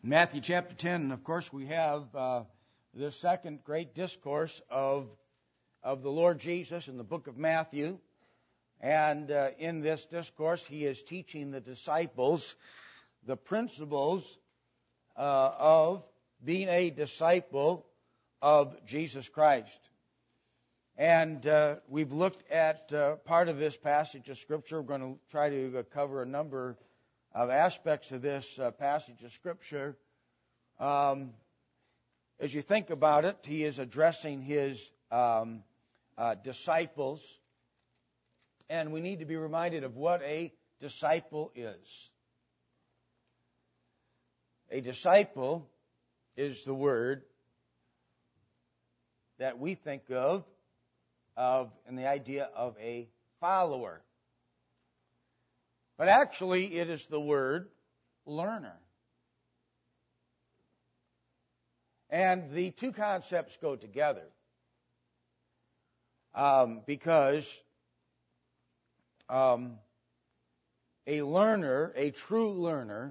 In Matthew chapter 10, of course, we have the second great discourse of the Lord Jesus in the book of Matthew. And in this discourse, he is teaching the disciples the principles of being a disciple of Jesus Christ. And we've looked at part of this passage of Scripture. We're going to try to cover a number of aspects of this passage of Scripture. As you think about it, he is addressing his disciples, and we need to be reminded of what a disciple is. A disciple is the word that we think of in the idea of a follower. But actually, it is the word learner. And the two concepts go together because a learner, a true learner,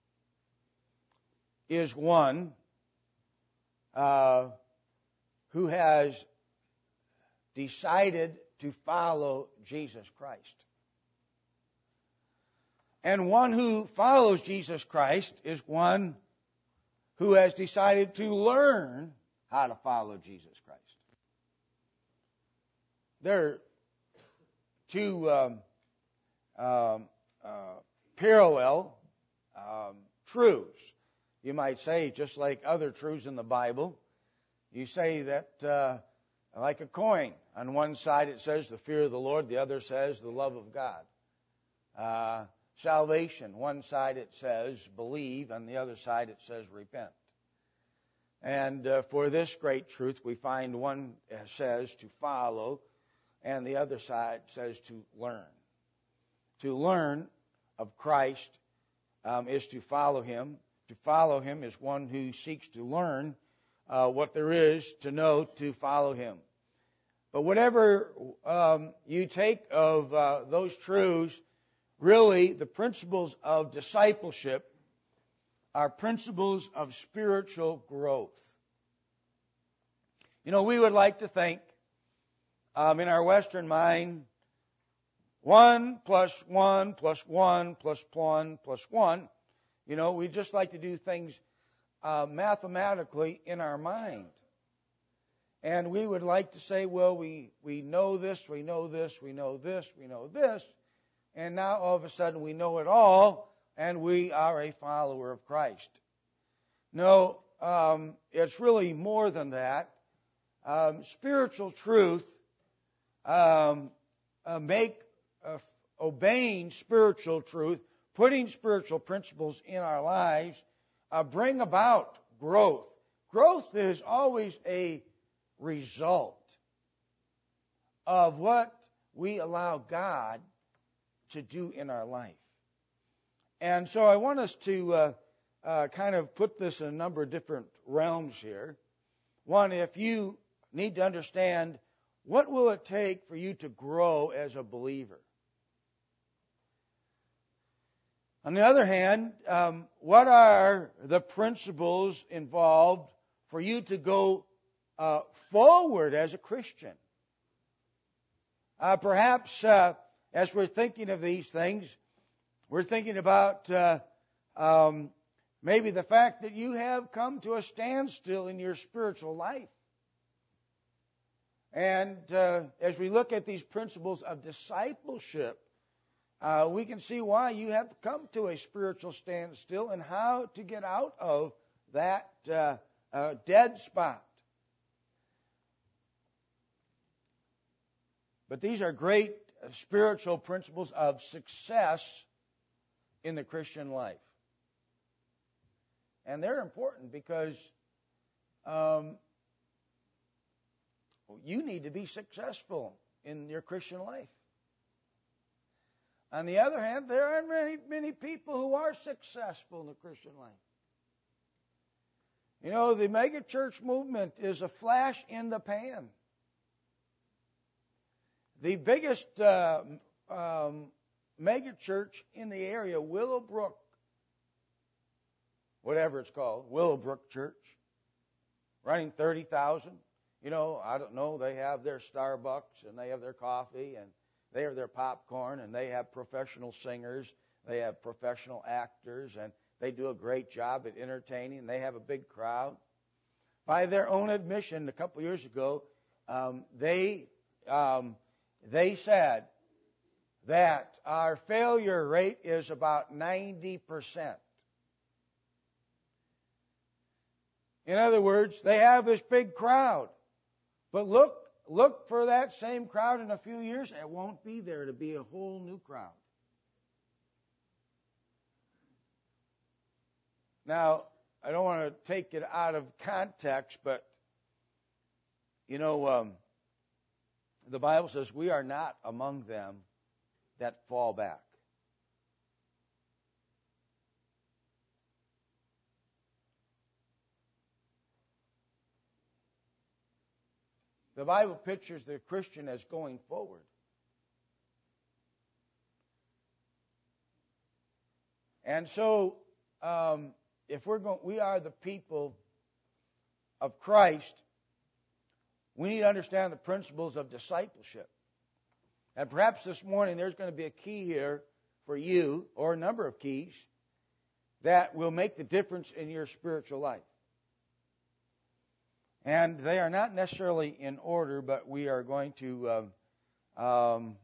is one who has decided to follow Jesus Christ. And one who follows Jesus Christ is one who has decided to learn how to follow Jesus Christ. There are two parallel truths, you might say, just like other truths in the Bible. You say that like a coin. On one side it says the fear of the Lord, the other says the love of God. Salvation, one side it says believe, on the other side it says repent. And for this great truth we find one says to follow, and the other side says to learn. To learn of Christ is to follow Him. To follow Him is one who seeks to learn what there is to know to follow Him. But whatever you take of those truths, really the principles of discipleship are principles of spiritual growth. You know, we would like to think in our Western mind, 1 plus 1 plus 1 plus 1 plus 1. You know, we just like to do things mathematically in our mind. And we would like to say, well, we know this, we know this, we know this, we know this. And now all of a sudden we know it all, and we are a follower of Christ. No, it's really more than that. Spiritual truth obeying spiritual truth, putting spiritual principles in our lives, bring about growth. Growth is always a result of what we allow God to do in our life. And so I want us to kind of put this in a number of different realms here. One, if you need to understand, what will it take for you to grow as a believer? On the other hand, what are the principles involved for you to go forward as a Christian? Perhaps as we're thinking of these things, we're thinking about maybe the fact that you have come to a standstill in your spiritual life. And as we look at these principles of discipleship, we can see why you have come to a spiritual standstill and how to get out of that dead spot. But these are great spiritual principles of success in the Christian life. And they're important because you need to be successful in your Christian life. On the other hand, there are many people who are successful in the Christian life. You know, the megachurch movement is a flash in the pan. The biggest megachurch in the area, Willowbrook whatever it's called, Willowbrook Church, running 30,000. You know, I don't know, they have their Starbucks and they have their coffee and they have their popcorn and they have professional singers, they have professional actors, and they do a great job at entertaining. They have a big crowd. By their own admission, a couple years ago, they said that our failure rate is about 90%. In other words, they have this big crowd. But look for that same crowd in a few years, and it won't be there. It'll be a whole new crowd. Now, I don't want to take it out of context, but, you know, the Bible says we are not among them that fall back. The Bible pictures the Christian as going forward. And so, if we are the people of Christ, we need to understand the principles of discipleship. And perhaps this morning there's going to be a key here for you, or a number of keys, that will make the difference in your spiritual life. And they are not necessarily in order, but we are going to go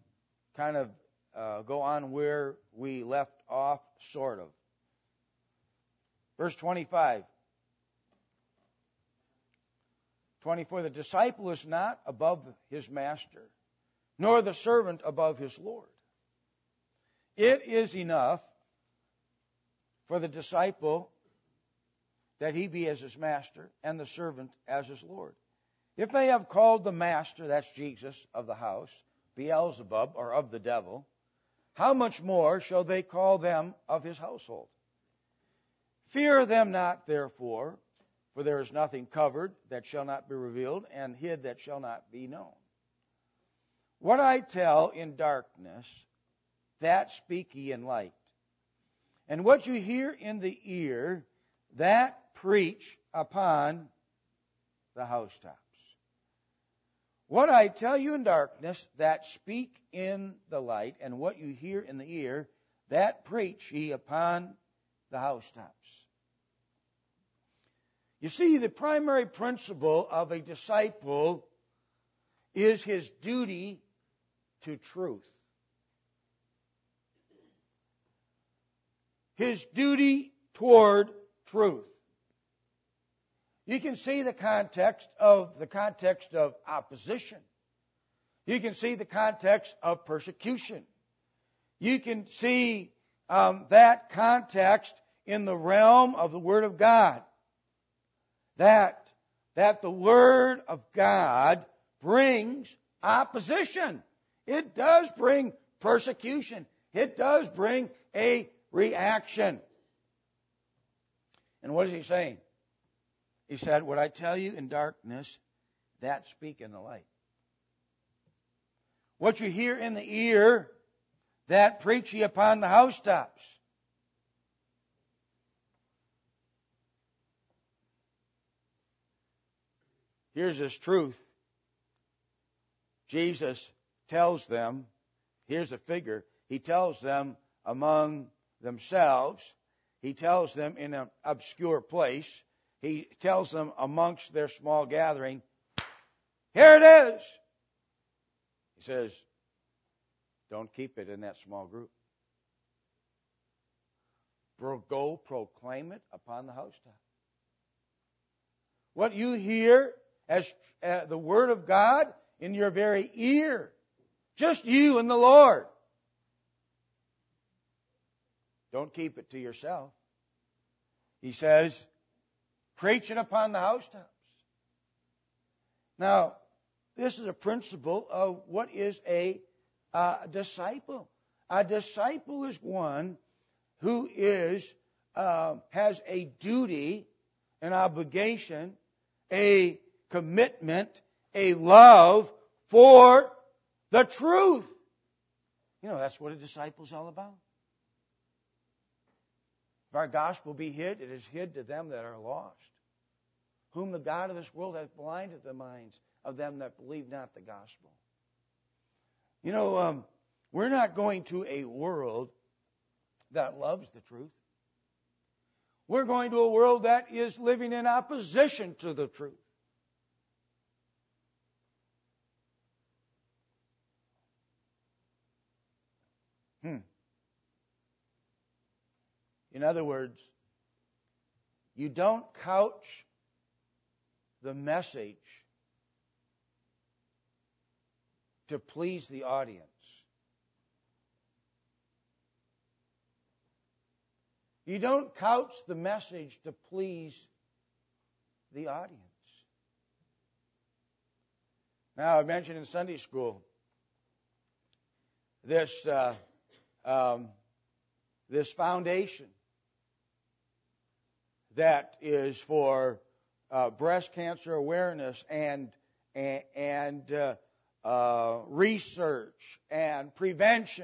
on where we left off, sort of. Verse 25. 24, the disciple is not above his master, nor the servant above his Lord. It is enough for the disciple that he be as his master, and the servant as his Lord. If they have called the master, that's Jesus, of the house, Beelzebub, or of the devil, how much more shall they call them of his household? Fear them not, therefore, for there is nothing covered that shall not be revealed, and hid that shall not be known. What I tell in darkness, that speak ye in light. And what you hear in the ear, that preach upon the housetops. What I tell you in darkness, that speak in the light, and what you hear in the ear, that preach ye upon the housetops. You see, the primary principle of a disciple is his duty to truth. His duty toward truth. You can see the context of opposition. You can see the context of persecution. You can see that context in the realm of the Word of God. That the Word of God brings opposition. It does bring persecution. It does bring a reaction. And what is he saying? He said, what I tell you in darkness, that speak in the light. What you hear in the ear, that preach ye upon the housetops. Here's this truth. Jesus tells them, here's a figure, he tells them among themselves, he tells them in an obscure place, he tells them amongst their small gathering, here it is. He says, don't keep it in that small group. Go proclaim it upon the housetop. What you hear as the Word of God in your very ear, just you and the Lord. Don't keep it to yourself. He says, preach it upon the housetops. Now, this is a principle of what is a disciple. A disciple is one who has a duty, an obligation, a commitment, a love for the truth. You know, that's what a disciple is all about. If our gospel be hid, it is hid to them that are lost, whom the God of this world hath blinded the minds of them that believe not the gospel. You know, we're not going to a world that loves the truth. We're going to a world that is living in opposition to the truth. In other words, you don't couch the message to please the audience. You don't couch the message to please the audience. Now, I mentioned in Sunday school this foundation that is for breast cancer awareness and research and prevention.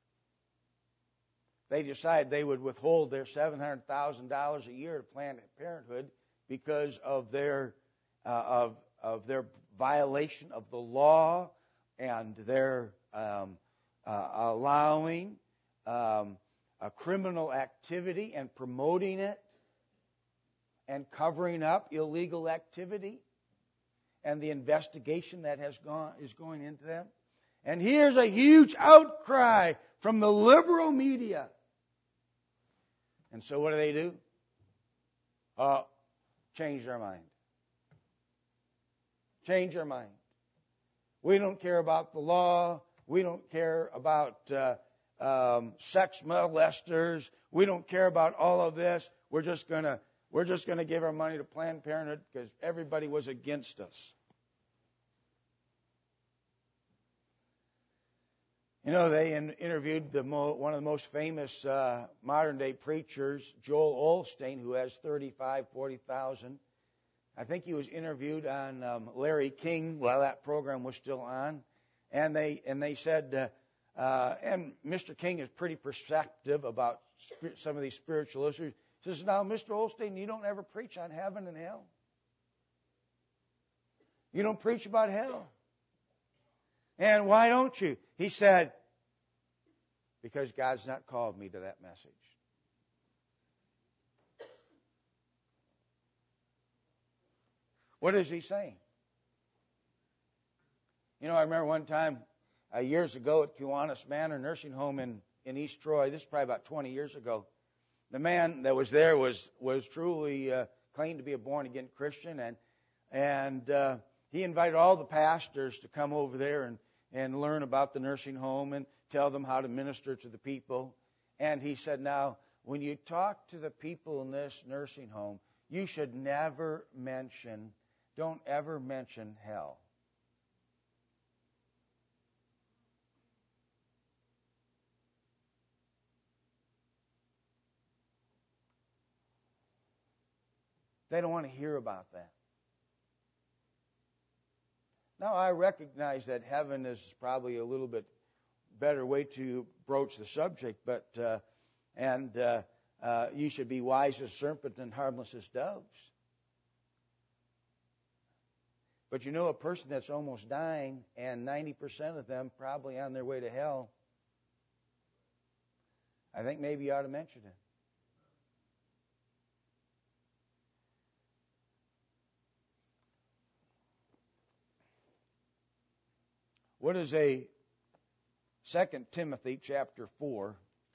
They decided they would withhold their $700,000 a year to Planned Parenthood because of their violation of the law and their allowing a criminal activity and promoting it and covering up illegal activity and the investigation that is going into them. And here's a huge outcry from the liberal media. And so what do? Change their mind. Change their mind. We don't care about the law. We don't care about sex molesters. We don't care about all of this. We're just gonna give our money to Planned Parenthood because everybody was against us. You know, they interviewed one of the most famous modern-day preachers, Joel Osteen, who has 40,000. I think he was interviewed on Larry King while that program was still on. And they said, and Mr. King is pretty perceptive about some of these spiritual issues. He says, now, Mr. Osteen, you don't ever preach on heaven and hell. You don't preach about hell. And why don't you? He said, because God's not called me to that message. What is he saying? You know, I remember one time, years ago at Kiwanis Manor Nursing Home in East Troy, this is probably about 20 years ago, the man that was there was truly claimed to be a born-again Christian, and he invited all the pastors to come over there and learn about the nursing home and tell them how to minister to the people. And he said, now, when you talk to the people in this nursing home, you should don't ever mention hell. They don't want to hear about that. Now, I recognize that heaven is probably a little bit better way to broach the subject, but you should be wise as serpents and harmless as doves. But you know, a person that's almost dying and 90% of them probably on their way to hell, I think maybe you ought to mention it. What is 2 Timothy chapter 4?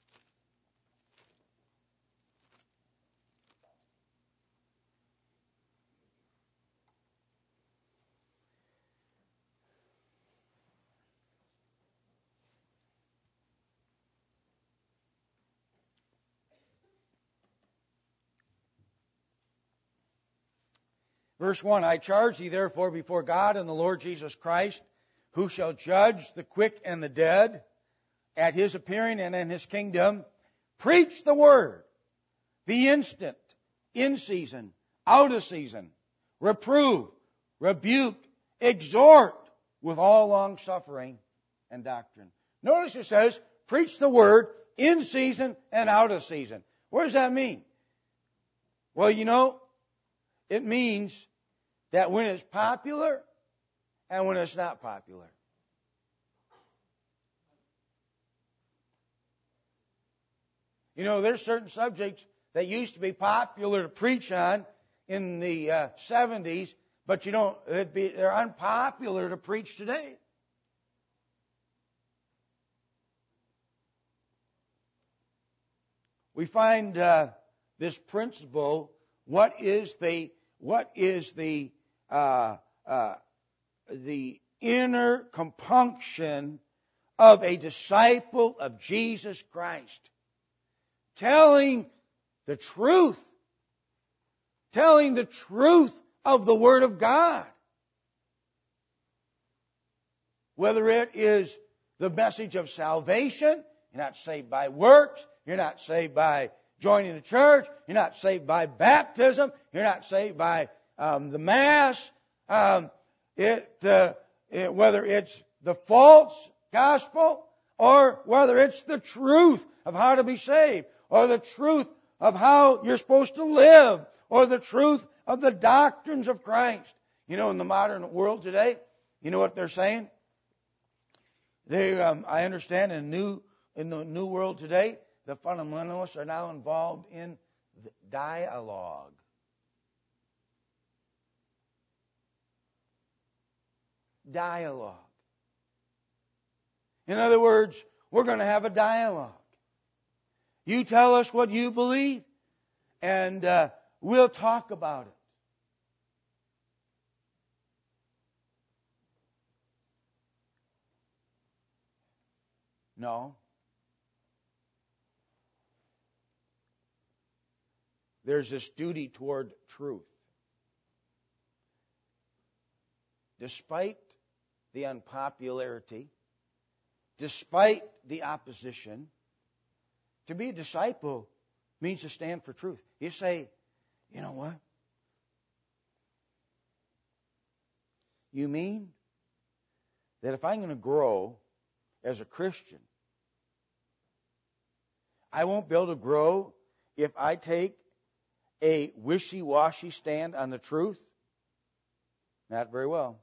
Verse 1, I charge thee therefore before God and the Lord Jesus Christ, who shall judge the quick and the dead at his appearing and in his kingdom, preach the word, be instant, in season, out of season, reprove, rebuke, exhort with all long suffering and doctrine. Notice it says, preach the word in season and out of season. What does that mean? Well, it means that when it's popular and when it's not popular. There's certain subjects that used to be popular to preach on in the 70s, but they're unpopular to preach today. We find this principle. What is the inner compunction of a disciple of Jesus Christ? Telling the truth of the Word of God. Whether it is the message of salvation, you're not saved by works, you're not saved by joining the church, you're not saved by baptism, you're not saved by the Mass, whether it's the false gospel or whether it's the truth of how to be saved, or the truth of how you're supposed to live, or the truth of the doctrines of Christ. In the modern world today, you know what they're saying? I understand in the new world today, the fundamentalists are now involved in dialogue. Dialogue. In other words, we're going to have a dialogue. You tell us what you believe, and we'll talk about it. No. There's this duty toward truth. Despite the unpopularity, despite the opposition, to be a disciple means to stand for truth. You say, you know what? You mean that if I'm going to grow as a Christian, I won't be able to grow if I take a wishy-washy stand on the truth? Not very well.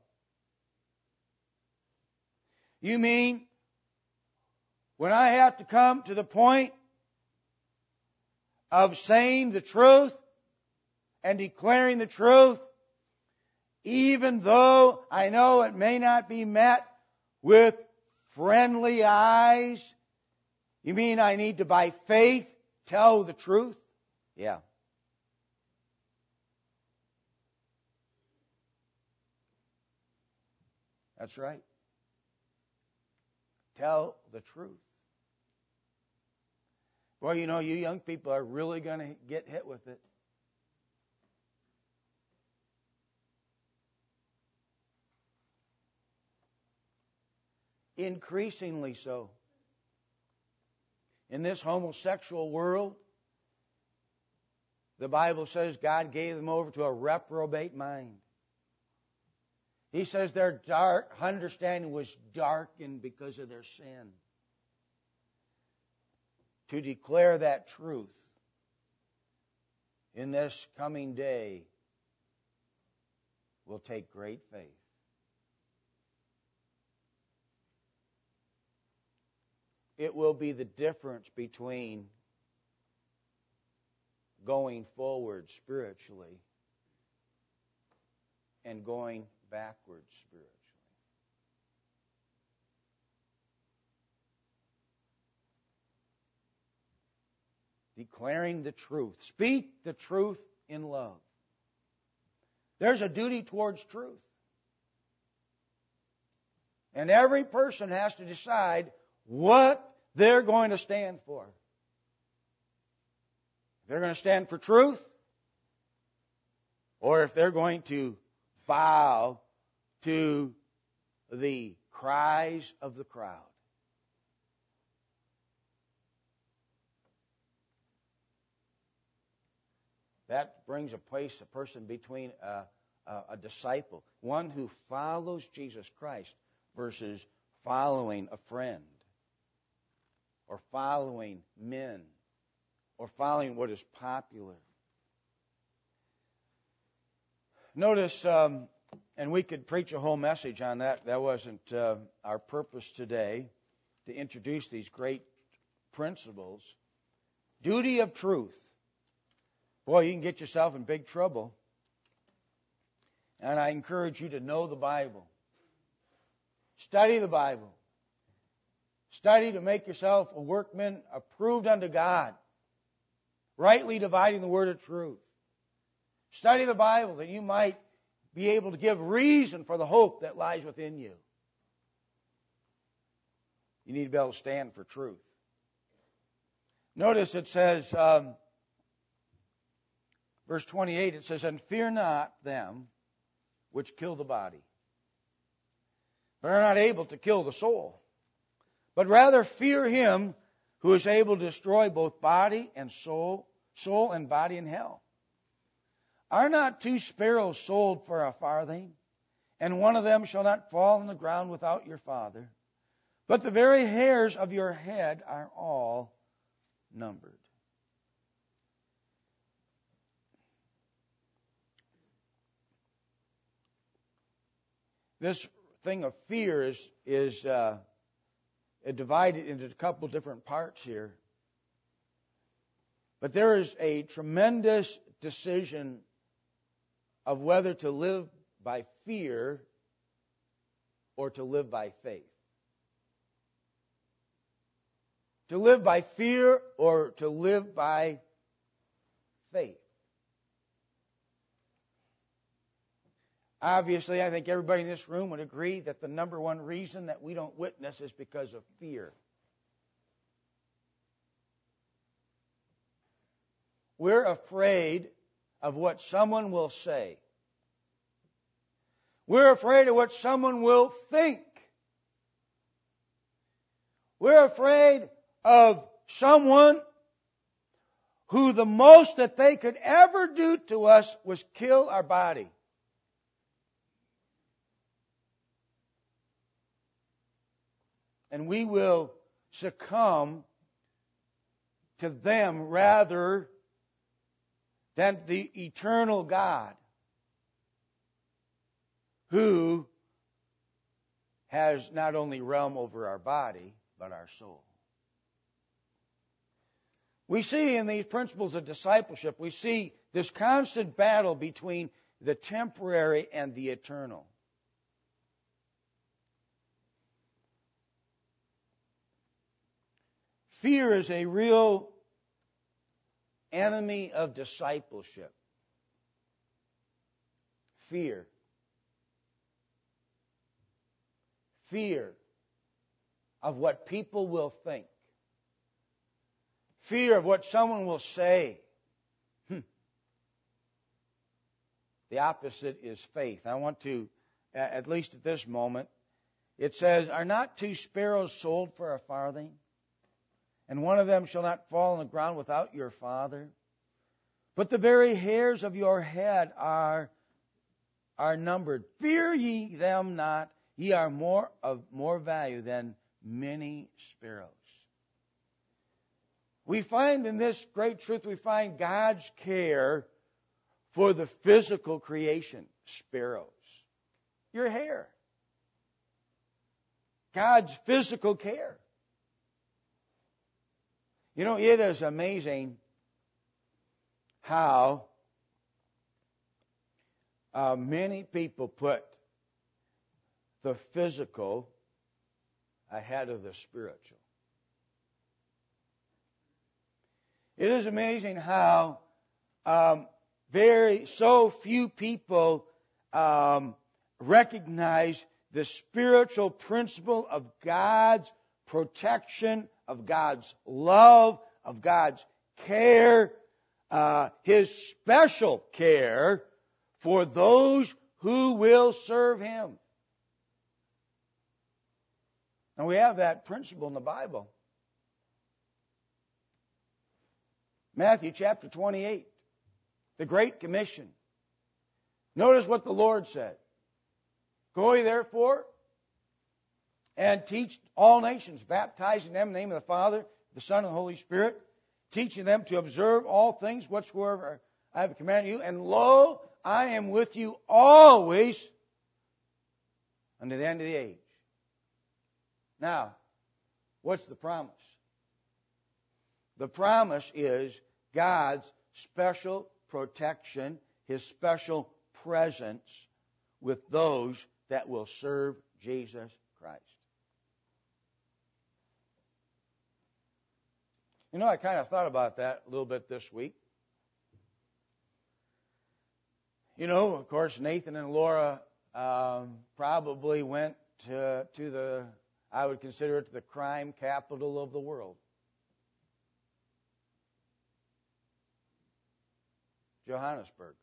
You mean when I have to come to the point of saying the truth and declaring the truth, even though I know it may not be met with friendly eyes? You mean I need to, by faith, tell the truth? Yeah. That's right. Tell the truth. Well, you young people are really going to get hit with it. Increasingly so. In this homosexual world, the Bible says God gave them over to a reprobate mind. He says their understanding was darkened because of their sin. To declare that truth in this coming day will take great faith. It will be the difference between going forward spiritually and going backwards spiritually. Declaring the truth. Speak the truth in love. There's a duty towards truth. And every person has to decide what they're going to stand for. If they're going to stand for truth, or if they're going to bow to the cries of the crowd. That brings a person between a disciple, one who follows Jesus Christ, versus following a friend, or following men, or following what is popular. Notice, and we could preach a whole message on that. That wasn't our purpose today, to introduce these great principles. Duty of truth. Boy, you can get yourself in big trouble. And I encourage you to know the Bible. Study the Bible. Study to make yourself a workman approved unto God, rightly dividing the word of truth. Study the Bible that you might be able to give reason for the hope that lies within you. You need to be able to stand for truth. Notice it says, verse 28, it says, "And fear not them which kill the body, but are not able to kill the soul. But rather fear him who is able to destroy both body and soul and body in hell. Are not 2 sparrows sold for a farthing? And one of them shall not fall on the ground without your Father. But the very hairs of your head are all numbered." This thing of fear is divided into a couple different parts here. But there is a tremendous decision of whether to live by fear or to live by faith. To live by fear or to live by faith. Obviously, I think everybody in this room would agree that the number one reason that we don't witness is because of fear. We're afraid of what someone will say. We're afraid of what someone will think. We're afraid of someone who the most that they could ever do to us was kill our body. And we will succumb to them rather than the eternal God who has not only realm over our body, but our soul. We see in these principles of discipleship, we see this constant battle between the temporary and the eternal. Fear is a real enemy of discipleship. Fear. Fear of what people will think. Fear of what someone will say. The opposite is faith. I want to, at least at this moment, it says, "Are not 2 sparrows sold for a farthing? And one of them shall not fall on the ground without your Father. But the very hairs of your head are numbered. Fear ye them not, ye are of more value than many sparrows." We find in this great truth, we find God's care for the physical creation, sparrows. Your hair. God's physical care. You know, it is amazing how many people put the physical ahead of the spiritual. It is amazing how so few people recognize the spiritual principle of God's protection, of God's love, of God's care, His special care for those who will serve Him. And we have that principle in the Bible. Matthew chapter 28, the Great Commission. Notice what the Lord said. "Go ye therefore and teach all nations, baptizing them in the name of the Father, the Son, and the Holy Spirit, teaching them to observe all things whatsoever I have commanded you. And lo, I am with you always unto the end of the age. Now, what's the promise? The promise is God's special protection, His special presence with those that will serve Jesus Christ. You know, I kind of thought about that a little bit this week. You know, of course, Nathan and Laura probably went to the, I would consider it the crime capital of the world. Johannesburg.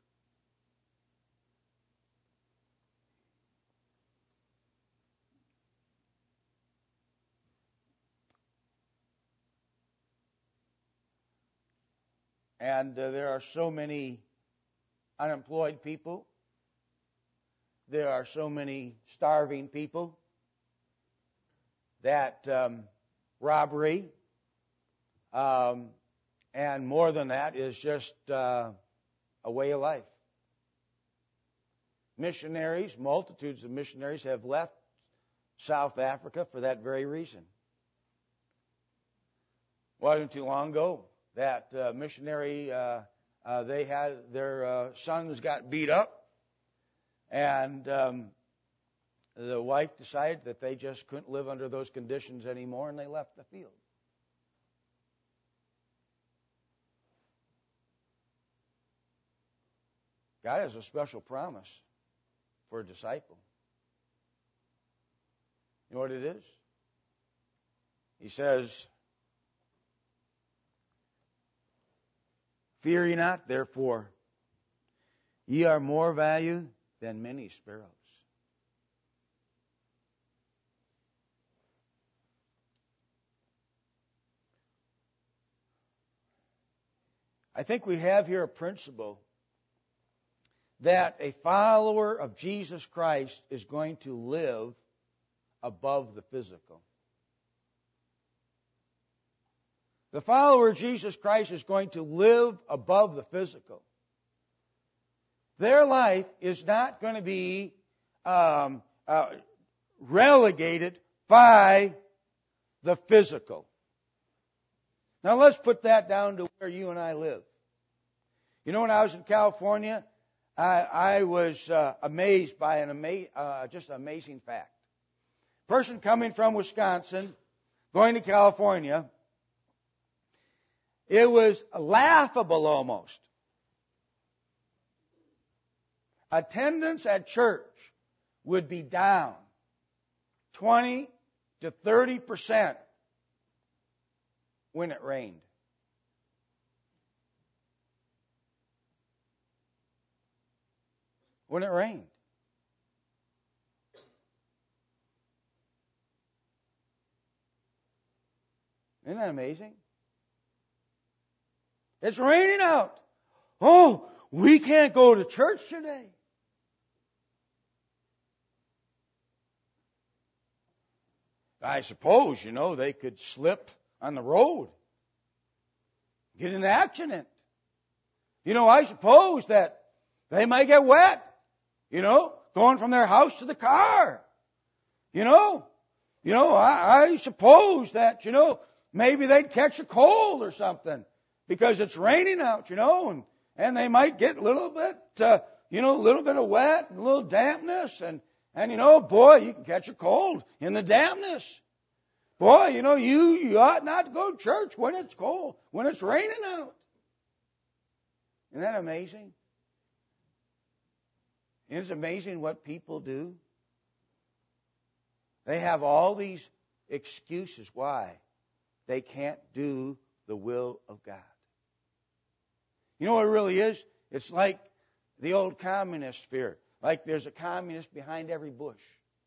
And there are so many unemployed people. There are so many starving people that robbery and more than that is just a way of life. Missionaries, multitudes of missionaries have left South Africa for that very reason. Wasn't too long ago that missionary, they had their sons got beat up, and the wife decided that they just couldn't live under those conditions anymore, and they left the field. God has a special promise for a disciple. You know what it is? He says, "Fear ye not, therefore, ye are more value than many sparrows." I think we have here a principle that a follower of Jesus Christ is going to live above the physical. The follower of Jesus Christ is going to live above the physical. Their life is not going to be relegated by the physical. Now let's put that down to where you and I live. You know, when I was in California, I was amazed by just an amazing fact. Person coming from Wisconsin, going to California, it was laughable almost. Attendance at church would be down 20 to 30% when it rained. When it rained. Isn't that amazing? It's raining out. Oh, we can't go to church today. I suppose, you know, they could slip on the road, get in an accident. You know, I suppose that they might get wet, you know, going from their house to the car. You know, I suppose that, you know, maybe they'd catch a cold or something because it's raining out, you know, and they might get a little bit, a little bit of wet, and a little dampness, and you know, boy, you can catch a cold in the dampness. Boy, you know, you ought not to go to church when it's cold, when it's raining out. Isn't that amazing? It's amazing what people do. They have all these excuses why they can't do the will of God. You know what it really is? It's like the old communist fear. Like there's a communist behind every bush.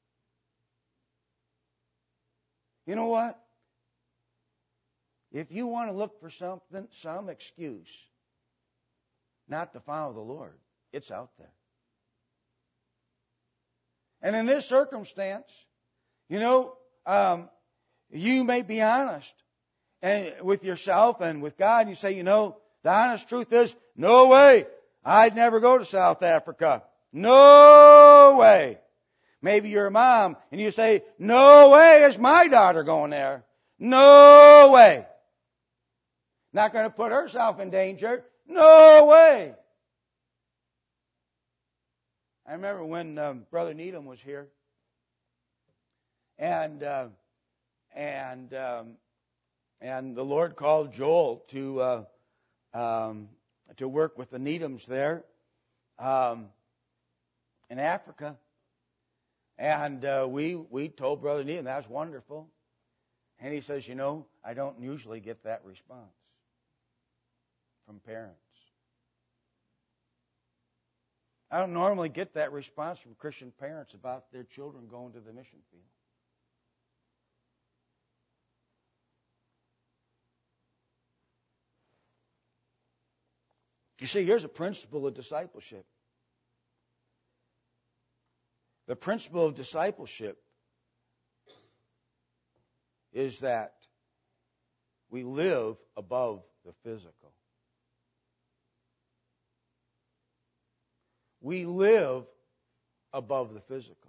You know what? If you want to look for something, some excuse not to follow the Lord, it's out there. And in this circumstance, you know, you may be honest and with yourself and with God, and you say, the honest truth is, no way, I'd never go to South Africa. No way. Maybe you're a mom and you say, no way is my daughter going there. No way. Not going to put herself in danger. No way. I remember when Brother Needham was here, and the Lord called Joel to work with the Needhams there in Africa, and we told Brother Needham that was wonderful, and he says, I don't usually get that response from parents. I don't normally get that response from Christian parents about their children going to the mission field. You see, here's a principle of discipleship. The principle of discipleship is that we live above the physical. We live above the physical.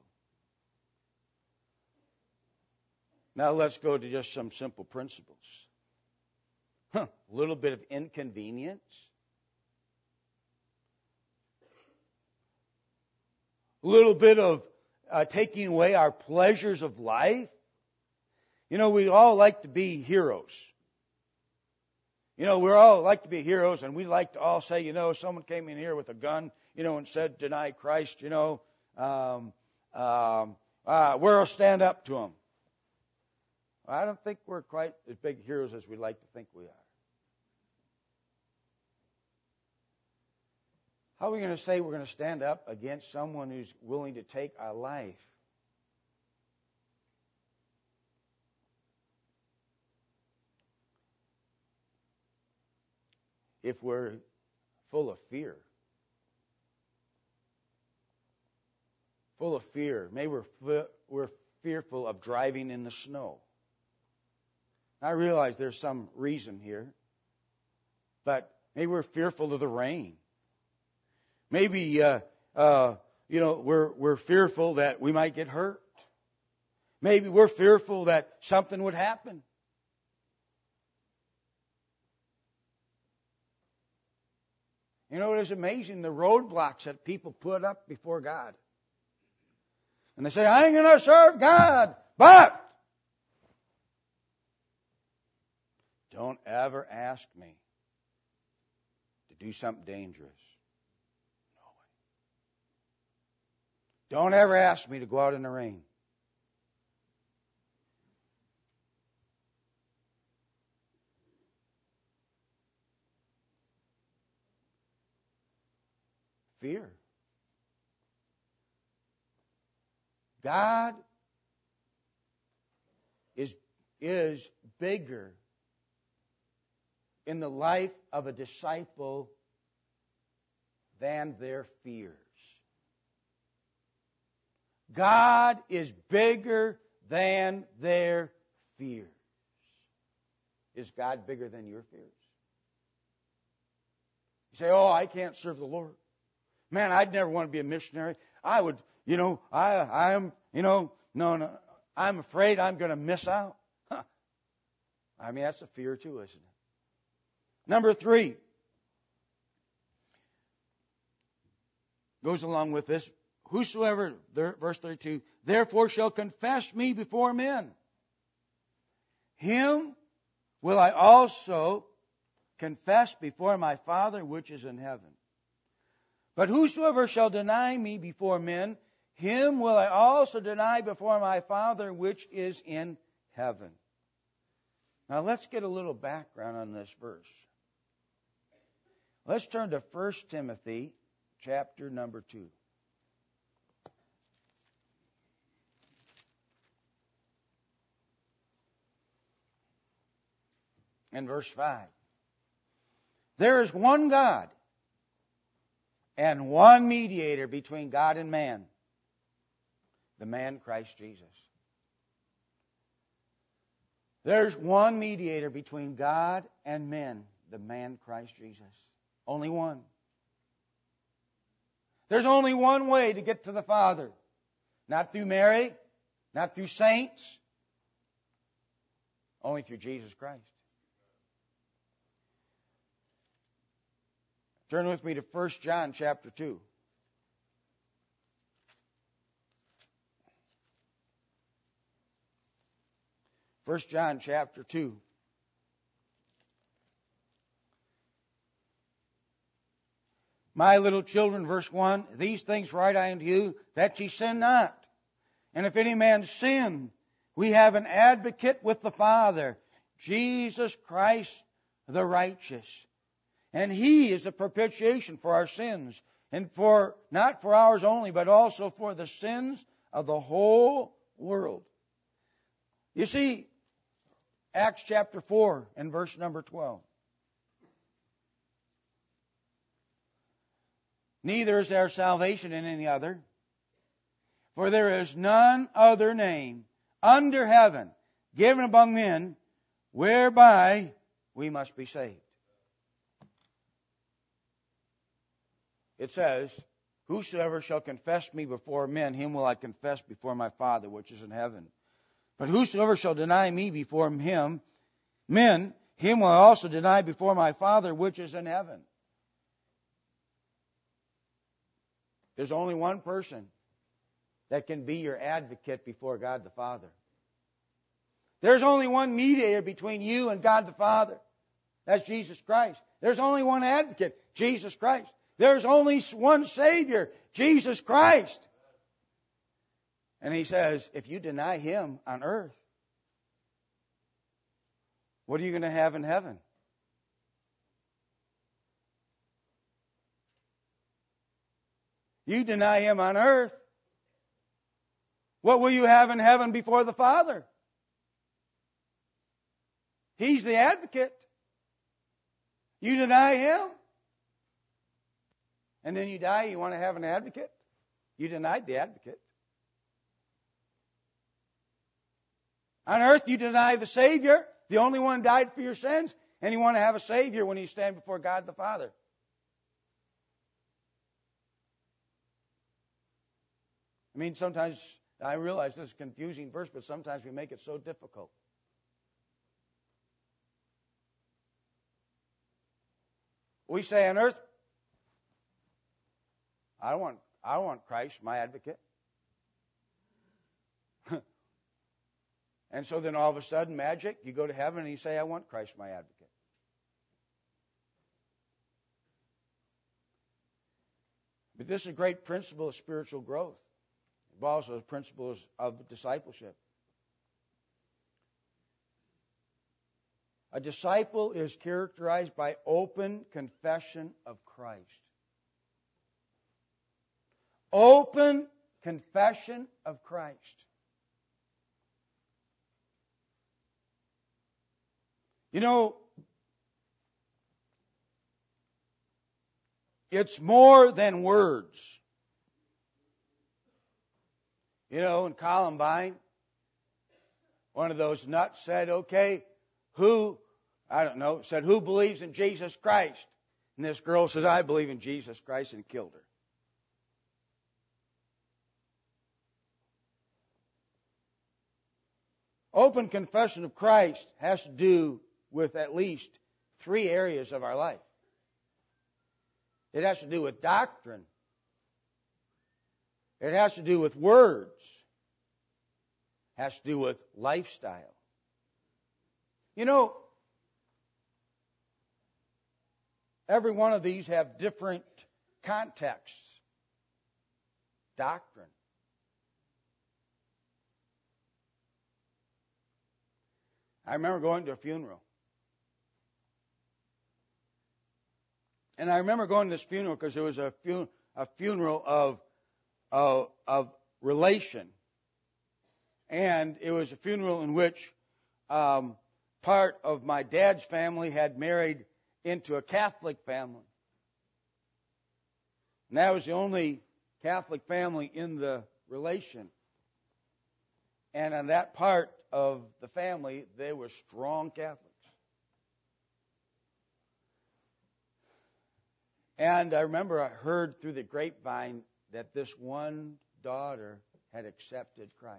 Now let's go to just some simple principles. A little bit of inconvenience. A little bit of taking away our pleasures of life. We all like to be heroes. We all like to be heroes, and we like to all say, someone came in here with a gun, and said, deny Christ, we'll stand up to him. I don't think we're quite as big heroes as we like to think we are. How are we going to say we're going to stand up against someone who's willing to take our life? If we're full of fear. Full of fear. Maybe we're fearful of driving in the snow. I realize there's some reason here, but maybe we're fearful of the rain. Maybe we're fearful that we might get hurt. Maybe we're fearful that something would happen. It is amazing the roadblocks that people put up before God. And they say, I ain't going to serve God, but don't ever ask me to do something dangerous. No way. Don't ever ask me to go out in the rain. Fear. God is bigger in the life of a disciple than their fears. God is bigger than their fears. Is God bigger than your fears? You say, I can't serve the Lord. Man, I'd never want to be a missionary. I would, no, I'm afraid I'm going to miss out. Huh. That's a fear too, isn't it? Number 3 goes along with this. Whosoever, verse 32, therefore shall confess me before men, him will I also confess before my Father which is in heaven. But whosoever shall deny me before men, him will I also deny before my Father which is in heaven. Now let's get a little background on this verse. Let's turn to 1 Timothy chapter number 2. And verse 5. There is one God and one mediator between God and man, the man Christ Jesus. There's one mediator between God and men, the man Christ Jesus. Only one. There's only one way to get to the Father. Not through Mary, not through saints, only through Jesus Christ. Turn with me to 1 John chapter 2. 1 John chapter 2. My little children, verse 1, these things write I unto you, that ye sin not. And if any man sin, we have an advocate with the Father, Jesus Christ the righteous. And He is a propitiation for our sins, and for not for ours only, but also for the sins of the whole world. You see, Acts chapter 4 and verse number 12. Neither is there salvation in any other, for there is none other name under heaven given among men whereby we must be saved. It says, whosoever shall confess me before men, him will I confess before my Father which is in heaven. But whosoever shall deny me before men, him will I also deny before my Father which is in heaven. There's only one person that can be your advocate before God the Father. There's only one mediator between you and God the Father. That's Jesus Christ. There's only one advocate, Jesus Christ. There's only one Savior, Jesus Christ. And He says, if you deny Him on earth, what are you going to have in heaven? You deny Him on earth, what will you have in heaven before the Father? He's the advocate. You deny Him, and then you die, you want to have an advocate? You denied the advocate. On earth, you deny the Savior, the only one who died for your sins, and you want to have a Savior when you stand before God the Father. I mean, sometimes, I realize this is a confusing verse, but sometimes we make it so difficult. We say on earth, I don't want Christ, my advocate. And so then all of a sudden, magic, you go to heaven and you say, I want Christ, my advocate. But this is a great principle of spiritual growth. It also principles of discipleship. A disciple is characterized by open confession of Christ. Open confession of Christ. You know, it's more than words. You know, in Columbine, one of those nuts said, okay, who believes in Jesus Christ? And this girl says, I believe in Jesus Christ, and killed her. Open confession of Christ has to do with at least 3 areas of our life. It has to do with doctrine. It has to do with words. It has to do with lifestyle. You know, every one of these have different contexts. Doctrine. I remember going to a funeral. And I remember going to this funeral because it was a funeral of relation. And it was a funeral in which part of my dad's family had married into a Catholic family. And that was the only Catholic family in the relation. And on that part of the family, they were strong Catholics. And I remember I heard through the grapevine that this one daughter had accepted Christ.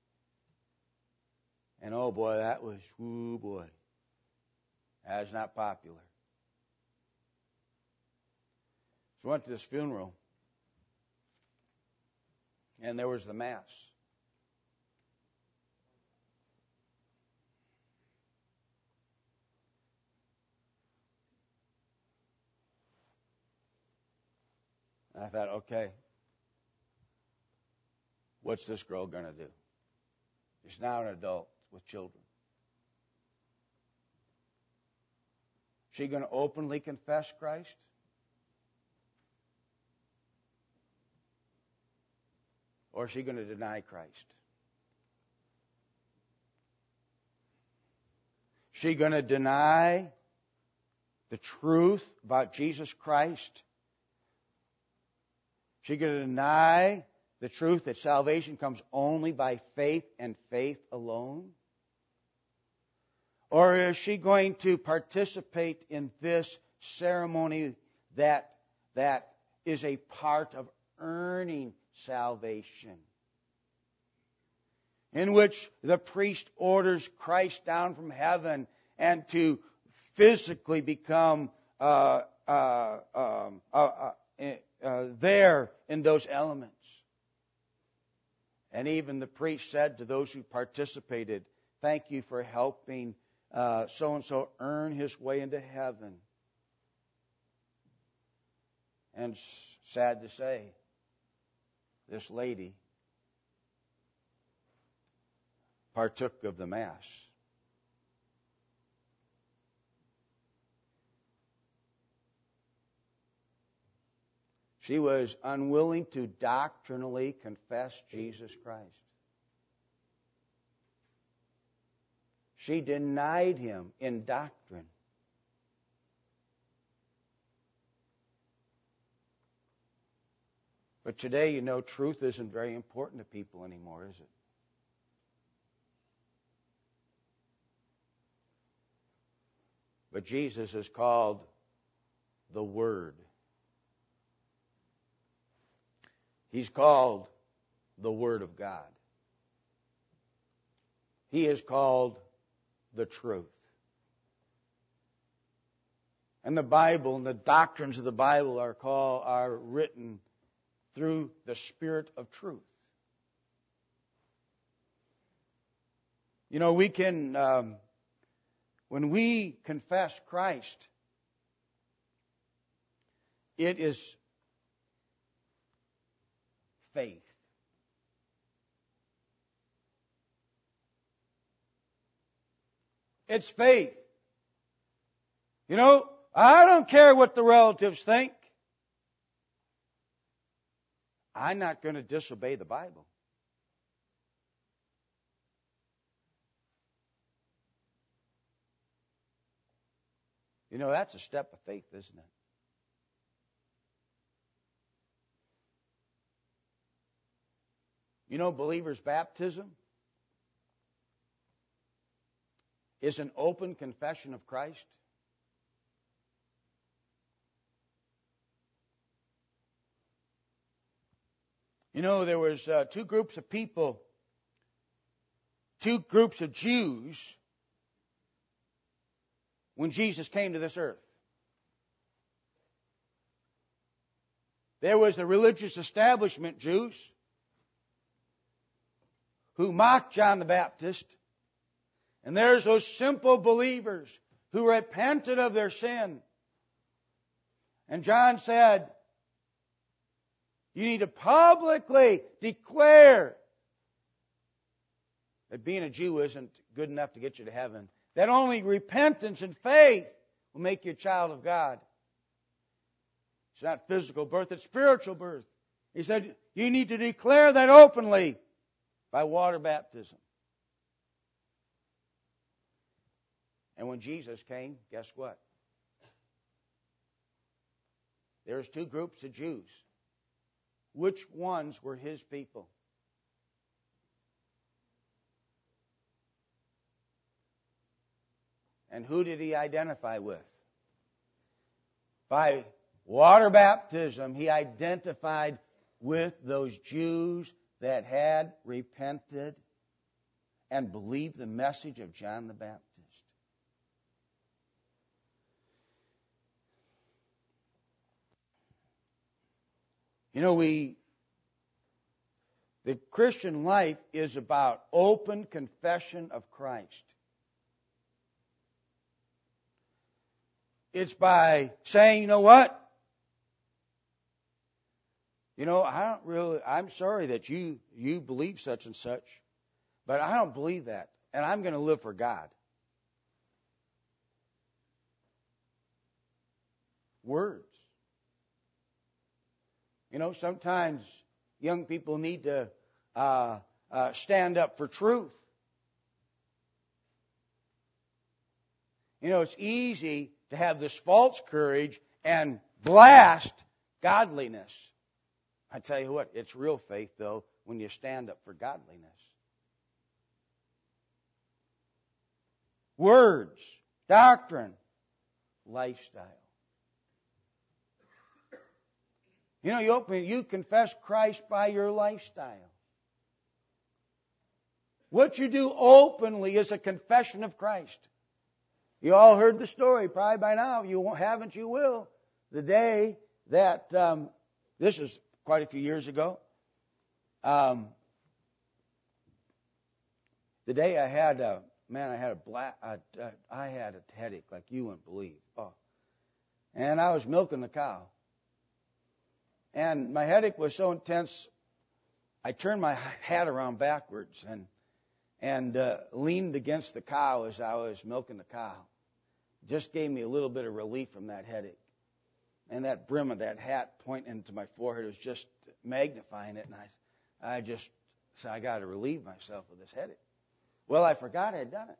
And oh boy, that was, ooh boy, that was not popular. So I went to this funeral, and there was the Mass. And I thought, okay, what's this girl going to do? She's now an adult with children. Is she going to openly confess Christ? Or is she going to deny Christ? Is she going to deny the truth about Jesus Christ? Is she going to deny the truth that salvation comes only by faith and faith alone? Or is she going to participate in this ceremony that is a part of earning salvation, in which the priest orders Christ down from heaven and to physically become there in those elements? And even the priest said to those who participated, "Thank you for helping so-and-so earn his way into heaven." And sad to say, this lady partook of the Mass. She was unwilling to doctrinally confess Jesus Christ. She denied Him in doctrine. But today, truth isn't very important to people anymore, is it? But Jesus is called the Word. He's called the Word of God. He is called the truth. And the Bible and the doctrines of the Bible are written through the Spirit of truth. We can, when we confess Christ, it is faith. It's faith. I don't care what the relatives think. I'm not going to disobey the Bible. That's a step of faith, isn't it? Believers' baptism is an open confession of Christ. There was two groups of people, two groups of Jews when Jesus came to this earth. There was the religious establishment Jews who mocked John the Baptist. And there's those simple believers who repented of their sin. And John said, you need to publicly declare that being a Jew isn't good enough to get you to heaven. That only repentance and faith will make you a child of God. It's not physical birth, it's spiritual birth. He said, you need to declare that openly by water baptism. And when Jesus came, guess what? There's two groups of Jews. Which ones were His people? And who did he identify with? By water baptism, he identified with those Jews that had repented and believed the message of John the Baptist. You know, the Christian life is about open confession of Christ. It's by saying, you know what? You know, I'm sorry that you believe such and such, but I don't believe that. And I'm going to live for God. Words. You know, sometimes young people need to stand up for truth. You know, it's easy to have this false courage and blast godliness. I tell you what, it's real faith, though, when you stand up for godliness. Words, doctrine, lifestyle. You know, you confess Christ by your lifestyle. What you do openly is a confession of Christ. You all heard the story probably by now. If you haven't, you will. The day that, this is quite a few years ago, the day I had a headache like you wouldn't believe. Oh. And I was milking the cow. And my headache was so intense, I turned my hat around backwards and leaned against the cow as I was milking the cow. Just gave me a little bit of relief from that headache. And that brim of that hat pointing to my forehead was just magnifying it. And I just said, I got to relieve myself of this headache. Well, I forgot I had done it.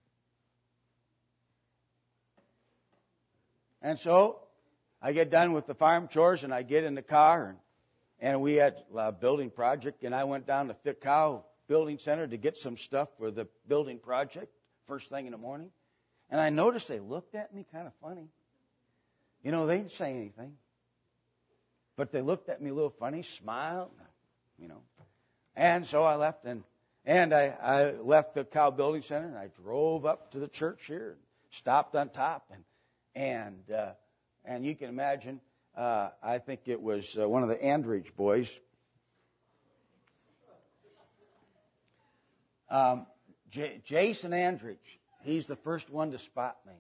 And so I get done with the farm chores and I get in the car and we had a building project and I went down to Fit Cow Building Center to get some stuff for the building project first thing in the morning. And I noticed they looked at me kind of funny. You know, they didn't say anything. But they looked at me a little funny, smiled, you know. And so I left and I left the Cow Building Center and I drove up to the church here, stopped on top and you can imagine, I think it was one of the Andridge boys. Jason Andridge, he's the first one to spot me.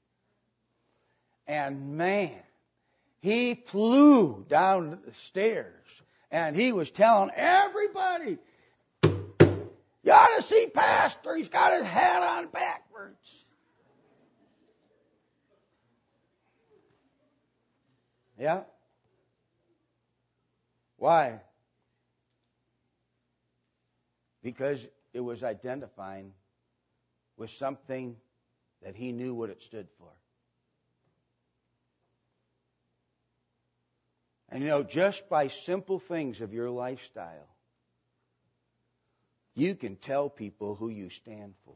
And man, he flew down the stairs and he was telling everybody, you ought to see Pastor, he's got his hat on backwards. Yeah? Why? Because it was identifying with something that he knew what it stood for. And you know, just by simple things of your lifestyle, you can tell people who you stand for.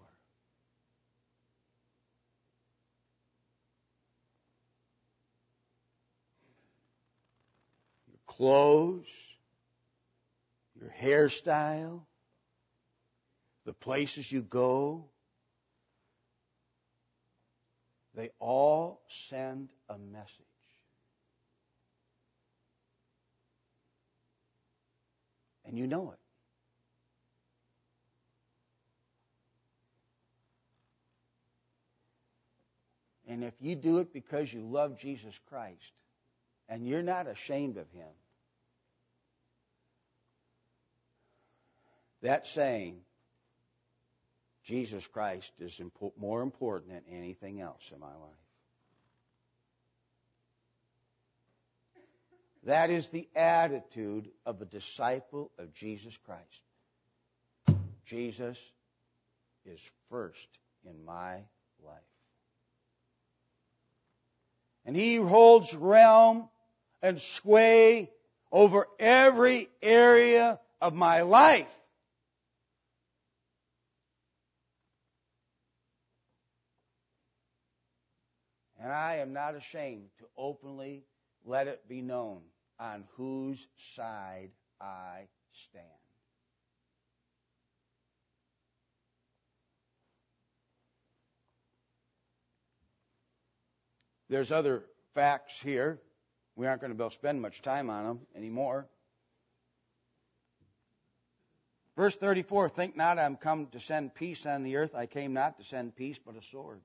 Clothes, your hairstyle, the places you go, they all send a message. And you know it. And if you do it because you love Jesus Christ, and you're not ashamed of Him, that saying, Jesus Christ is more important than anything else in my life. That is the attitude of a disciple of Jesus Christ. Jesus is first in my life. And He holds realm and sway over every area of my life. And I am not ashamed to openly let it be known on whose side I stand. There's other facts here. We aren't going to be able to spend much time on them anymore. Verse 34, think not I am come to send peace on the earth. I came not to send peace, but a sword.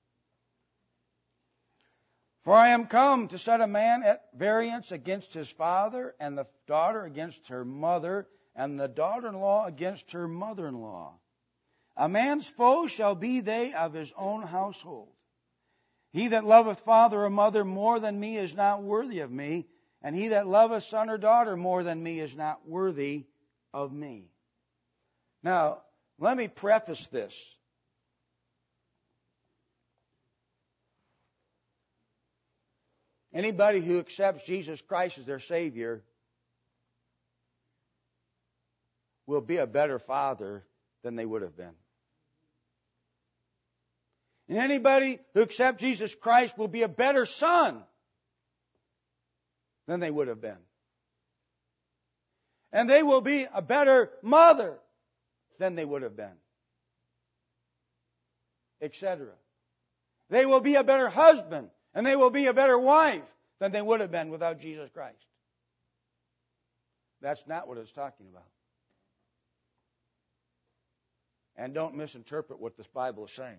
For I am come to set a man at variance against his father, and the daughter against her mother, and the daughter-in-law against her mother-in-law. A man's foes shall be they of his own household. He that loveth father or mother more than me is not worthy of me, and he that loveth son or daughter more than me is not worthy of me. Now, let me preface this. Anybody who accepts Jesus Christ as their Savior will be a better father than they would have been. And anybody who accepts Jesus Christ will be a better son than they would have been. And they will be a better mother than they would have been. Etc. They will be a better husband, and they will be a better wife than they would have been without Jesus Christ. That's not what it's talking about. And don't misinterpret what this Bible is saying.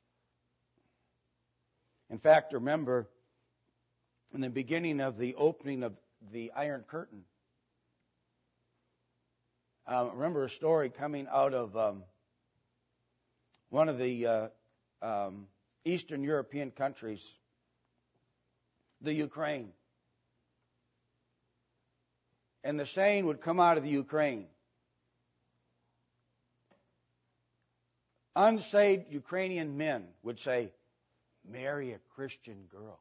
In fact, remember, in the beginning of the opening of the Iron Curtain, remember a story coming out of one of the Eastern European countries, the Ukraine. And the saying would come out of the Ukraine. Unsaved Ukrainian men would say, marry a Christian girl.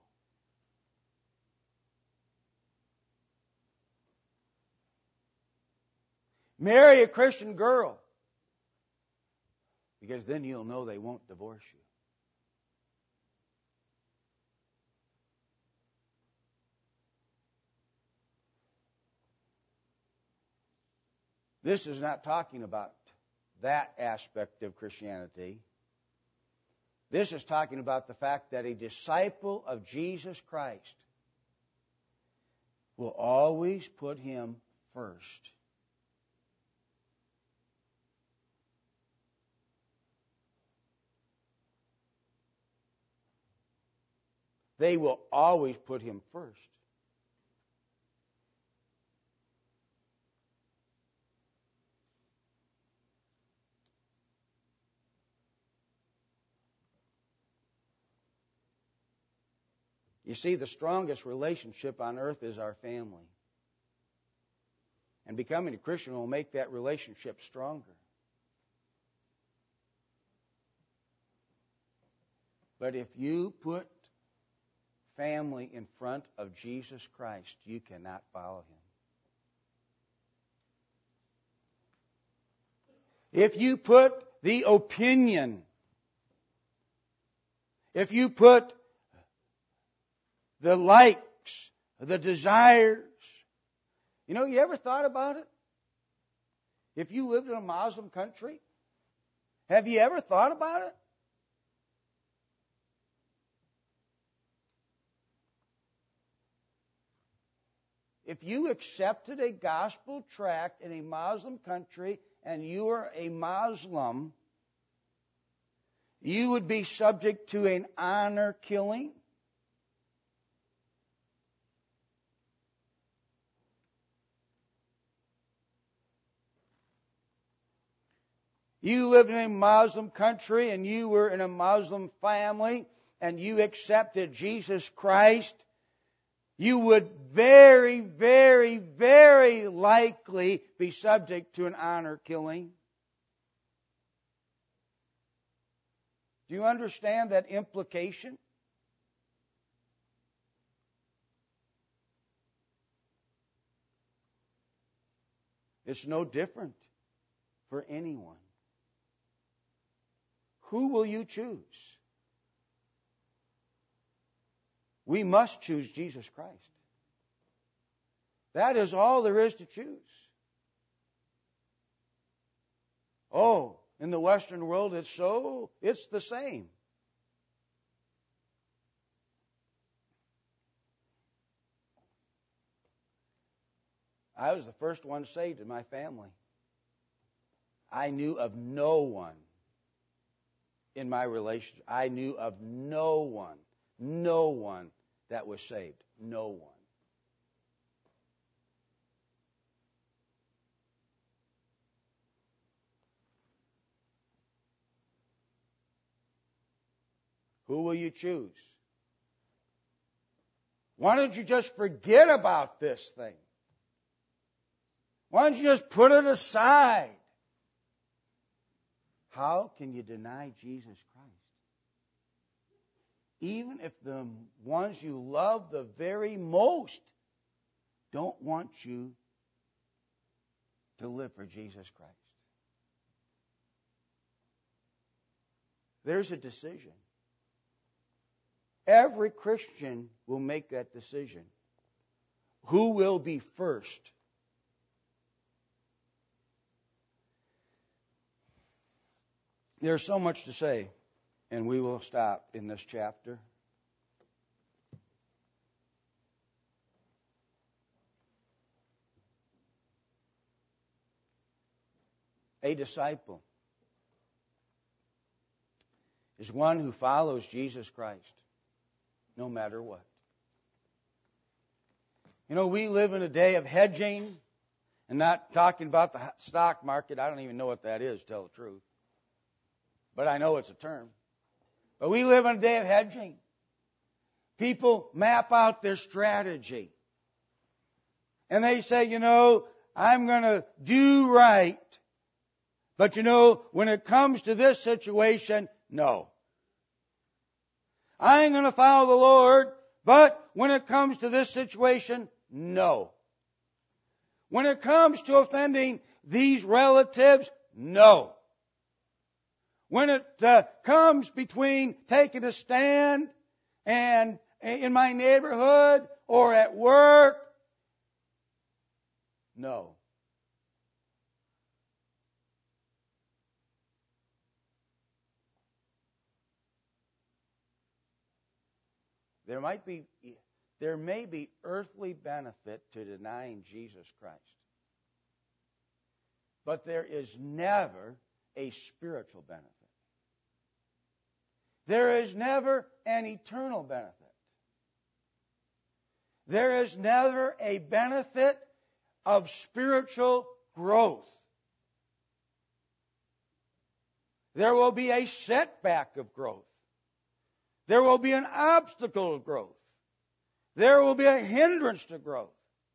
Marry a Christian girl. Because then you'll know they won't divorce you. This is not talking about that aspect of Christianity. This is talking about the fact that a disciple of Jesus Christ will always put Him first. They will always put Him first. You see, the strongest relationship on earth is our family. And becoming a Christian will make that relationship stronger. But if you put family in front of Jesus Christ, you cannot follow Him. If you put the opinion, if you put the likes, the desires. You know, you ever thought about it? If you lived in a Muslim country, have you ever thought about it? If you accepted a gospel tract in a Muslim country and you were a Muslim, you would be subject to an honor killing. You lived in a Muslim country and you were in a Muslim family and you accepted Jesus Christ, you would very, very, very likely be subject to an honor killing. Do you understand that implication? It's no different for anyone. Who will you choose? We must choose Jesus Christ. That is all there is to choose. Oh, in the Western world it's the same. I was the first one saved in my family. I knew of no one in my relationship. I knew of no one that was saved. No one. Who will you choose? Why don't you just forget about this thing? Why don't you just put it aside? How can you deny Jesus Christ? Even if the ones you love the very most don't want you to live for Jesus Christ. There's a decision. Every Christian will make that decision. Who will be first? There's so much to say, and we will stop in this chapter. A disciple is one who follows Jesus Christ, no matter what. You know, we live in a day of hedging, and not talking about the stock market. I don't even know what that is, to tell the truth. But I know it's a term. But we live in a day of hedging. People map out their strategy. And they say, I'm going to do right. But when it comes to this situation, no. I ain't going to follow the Lord, but when it comes to this situation, no. When it comes to offending these relatives, no. When it comes between taking a stand and in my neighborhood or at work, no. There may be earthly benefit to denying Jesus Christ. But there is never a spiritual benefit. There is never an eternal benefit. There is never a benefit of spiritual growth. There will be a setback of growth. There will be an obstacle of growth. There will be a hindrance to growth.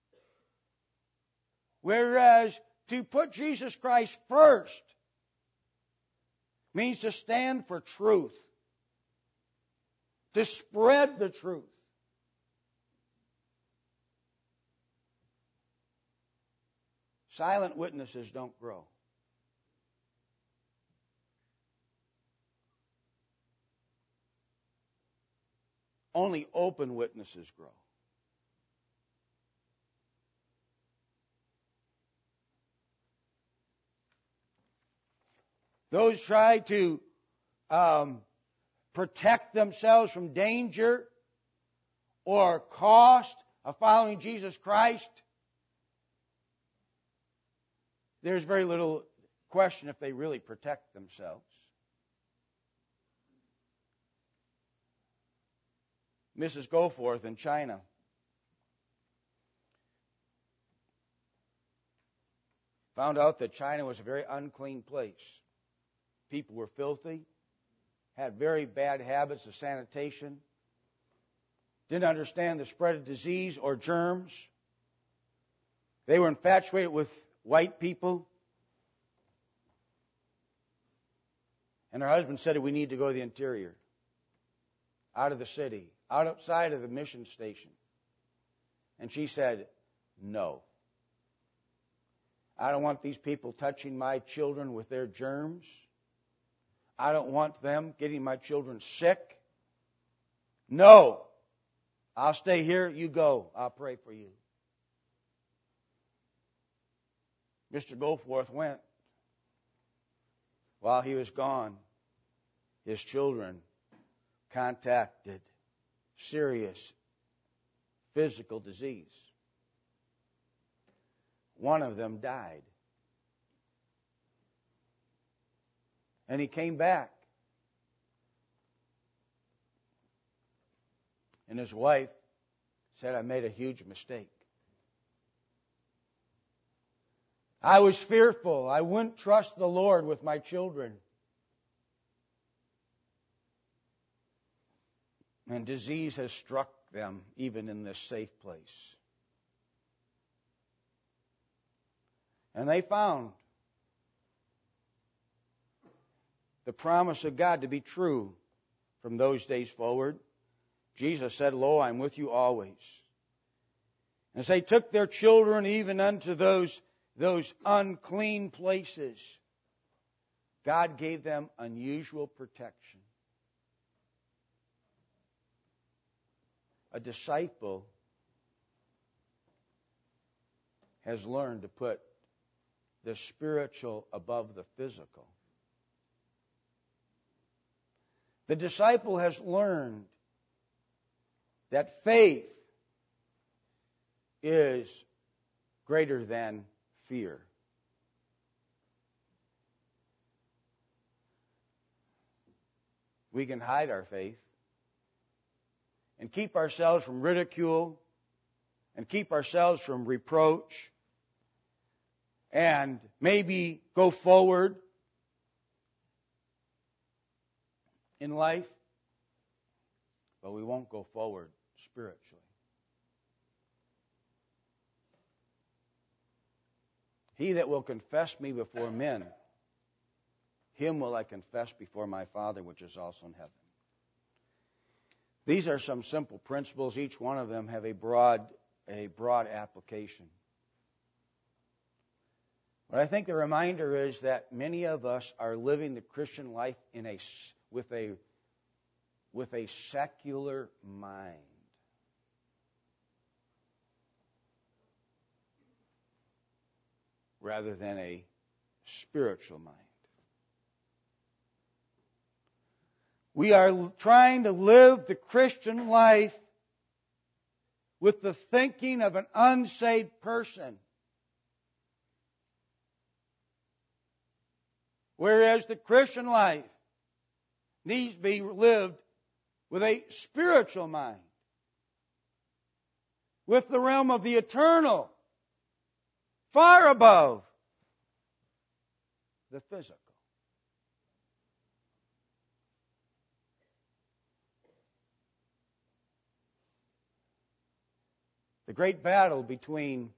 Whereas to put Jesus Christ first means to stand for truth, to spread the truth. Silent witnesses don't grow. Only open witnesses grow. Those try to protect themselves from danger or cost of following Jesus Christ, there's very little question if they really protect themselves. Mrs. Goforth in China found out that China was a very unclean place. People were filthy, had very bad habits of sanitation, didn't understand the spread of disease or germs. They were infatuated with white people. And her husband said, we need to go to the interior, out of the city, outside of the mission station. And she said, no. I don't want these people touching my children with their germs. I don't want them getting my children sick. No. I'll stay here. You go. I'll pray for you. Mr. Goforth went. While he was gone, his children contacted serious physical disease. One of them died. And he came back. And his wife said, I made a huge mistake. I was fearful. I wouldn't trust the Lord with my children. And disease has struck them even in this safe place. And they found the promise of God to be true from those days forward. Jesus said, Lo, I'm with you always. As they took their children even unto those unclean places, God gave them unusual protection. A disciple has learned to put the spiritual above the physical. The disciple has learned that faith is greater than fear. We can hide our faith and keep ourselves from ridicule and keep ourselves from reproach and maybe go forward in life, but we won't go forward spiritually. He that will confess me before men, him will I confess before my Father which is also in heaven. These are some simple principles. Each one of them have a broad application. But I think the reminder is that many of us are living the Christian life with a secular mind. Rather than a spiritual mind. We are trying to live the Christian life with the thinking of an unsaved person. Whereas the Christian life needs to be lived with a spiritual mind. With the realm of the eternal. Far above the physical. The great battle between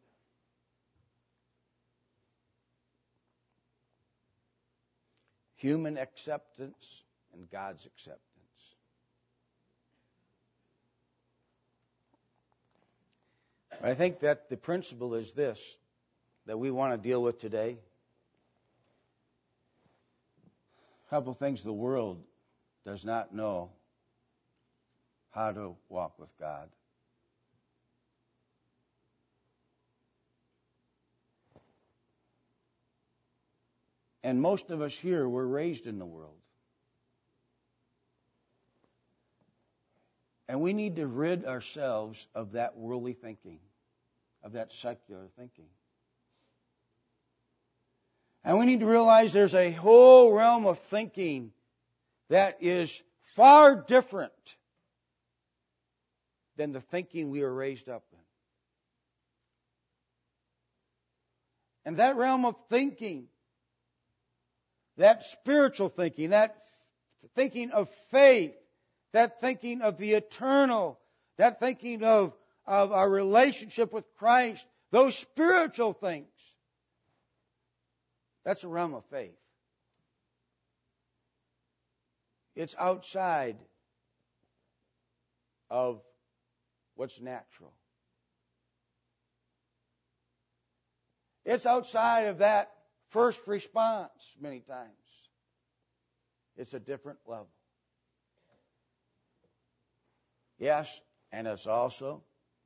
human acceptance and God's acceptance. I think that the principle is this that we want to deal with today. A couple things the world does not know how to walk with God. And most of us here were raised in the world. And we need to rid ourselves of that worldly thinking, of that secular thinking. And we need to realize there's a whole realm of thinking that is far different than the thinking we were raised up in. And that realm of thinking, that spiritual thinking, that thinking of faith, that thinking of the eternal, that thinking of our relationship with Christ, those spiritual things, that's a realm of faith. It's outside of what's natural. It's outside of that first response many times. It's a different level. Yes, And it's also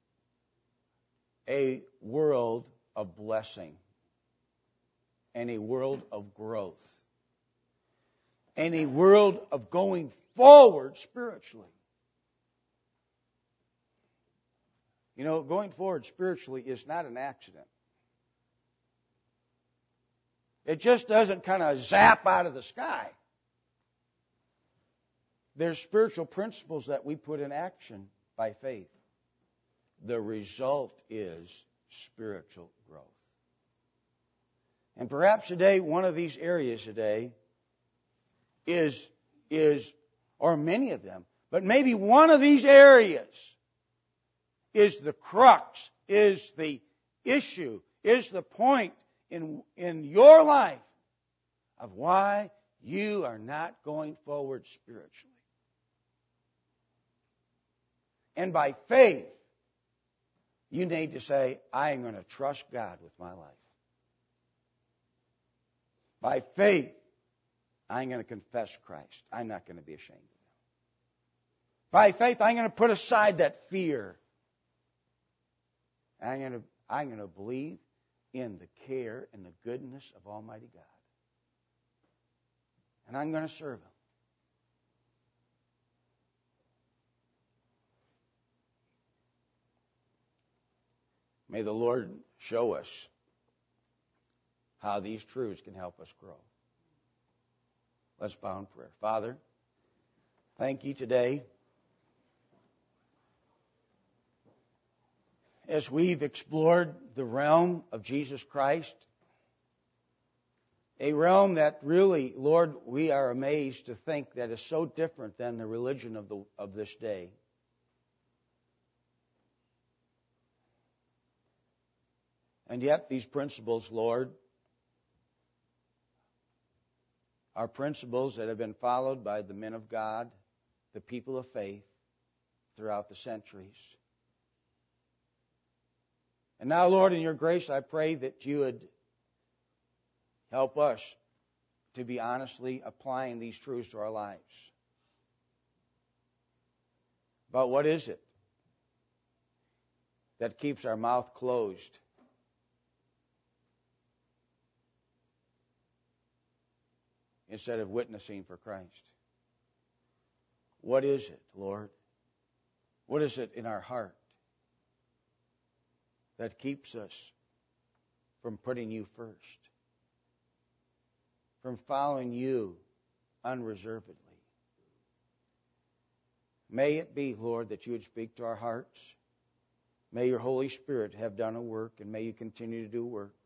a world of blessing and a world of growth and a world of going forward spiritually. You know, going forward spiritually is not an accident. It just doesn't kind of zap out of the sky. There's spiritual principles that we put in action by faith. The result is spiritual growth. And perhaps today, one of these areas today is, or many of them, but maybe one of these areas is the crux, is the issue, is the point in your life of why you are not going forward spiritually. And by faith, you need to say, I am going to trust God with my life. By faith, I'm going to confess Christ. I'm not going to be ashamed of Him. By faith, I'm going to put aside that fear. I'm going to believe in the care and the goodness of Almighty God. And I'm going to serve Him. May the Lord show us how these truths can help us grow. Let's bow in prayer. Father, thank You today as we've explored the realm of Jesus Christ, a realm that really, Lord, we are amazed to think that is so different than the religion of this day. And yet these principles, Lord, are principles that have been followed by the men of God, the people of faith, throughout the centuries. And now, Lord, in Your grace, I pray that You would help us to be honestly applying these truths to our lives. But what is it that keeps our mouth closed? Instead of witnessing for Christ. What is it, Lord? What is it in our heart that keeps us from putting You first? From following You unreservedly? May it be, Lord, that You would speak to our hearts. May Your Holy Spirit have done a work, and may You continue to do work.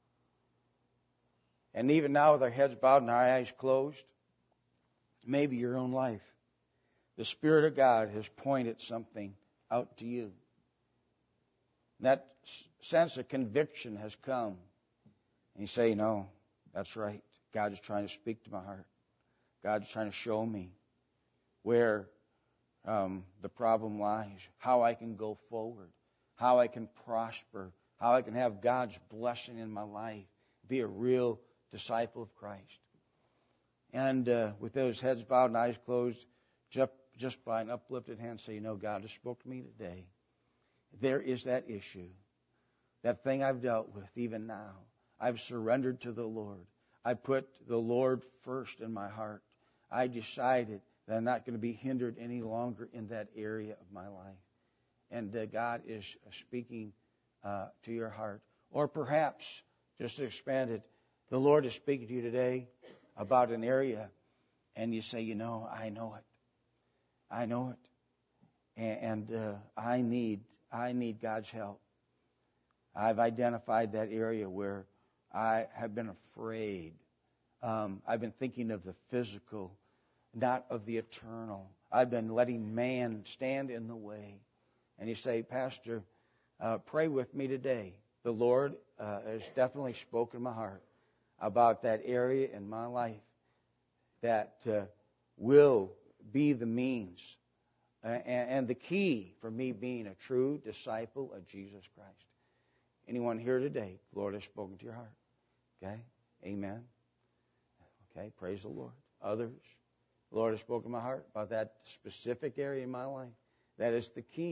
And even now, with our heads bowed and our eyes closed, maybe your own life, the Spirit of God has pointed something out to you. That sense of conviction has come. And you say, no, that's right. God is trying to speak to my heart. God is trying to show me where the problem lies, how I can go forward, how I can prosper, how I can have God's blessing in my life, be a real disciple of Christ. And with those heads bowed and eyes closed, just by an uplifted hand, say, God has spoke to me today. There is that issue, that thing I've dealt with even now. I've surrendered to the Lord. I put the Lord first in my heart. I decided that I'm not going to be hindered any longer in that area of my life. And God is speaking to your heart. Or perhaps, just to expand it, the Lord is speaking to you today about an area, and you say, I know it. I know it. And I need God's help. I've identified that area where I have been afraid. I've been thinking of the physical, not of the eternal. I've been letting man stand in the way. And you say, Pastor, pray with me today. The Lord has definitely spoken to my heart about that area in my life that will be the means and the key for me being a true disciple of Jesus Christ. Anyone here today, the Lord has spoken to your heart. Okay? Amen. Okay, praise the Lord. Others, the Lord has spoken to my heart about that specific area in my life. That is the key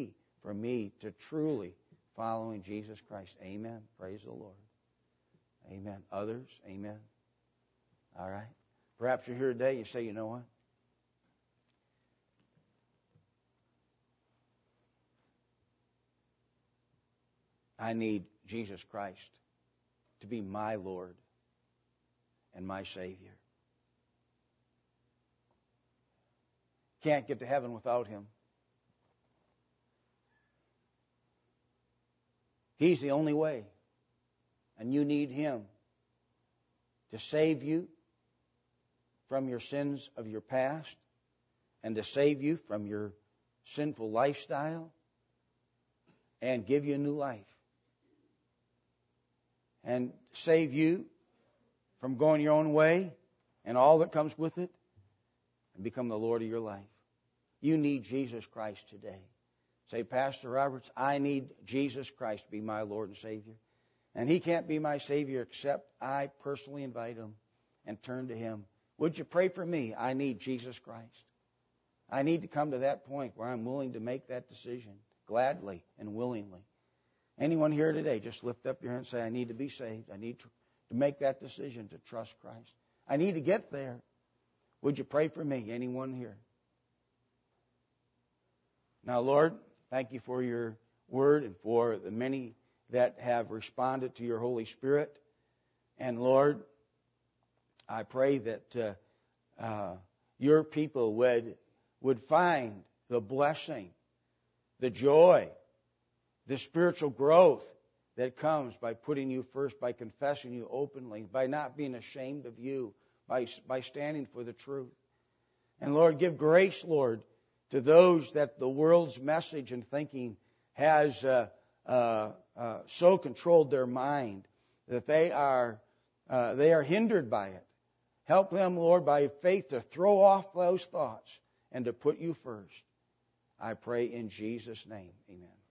for me to truly following Jesus Christ. Amen. Praise the Lord. Amen. Others? Amen. All right. Perhaps you're here today, you say, you know what? I need Jesus Christ to be my Lord and my Savior. Can't get to heaven without Him. He's the only way. And you need Him to save you from your sins of your past and to save you from your sinful lifestyle and give you a new life. And save you from going your own way and all that comes with it and become the Lord of your life. You need Jesus Christ today. Say, Pastor Roberts, I need Jesus Christ to be my Lord and Savior. And He can't be my Savior except I personally invite Him and turn to Him. Would you pray for me? I need Jesus Christ. I need to come to that point where I'm willing to make that decision gladly and willingly. Anyone here today, just lift up your hand and say, I need to be saved. I need to make that decision to trust Christ. I need to get there. Would you pray for me? Anyone here? Now, Lord, thank You for Your word and for the many that have responded to Your Holy Spirit. And Lord, I pray that Your people would find the blessing, the joy, the spiritual growth that comes by putting You first, by confessing You openly, by not being ashamed of You, by standing for the truth. And Lord, give grace, Lord, to those that the world's message and thinking has so controlled their mind that they are hindered by it. Help them, Lord, by faith to throw off those thoughts and to put You first. I pray in Jesus' name. Amen.